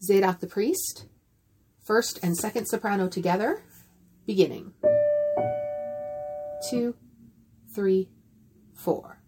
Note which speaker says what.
Speaker 1: Zadok the priest, first and second soprano together, beginning. 2, 3, 4.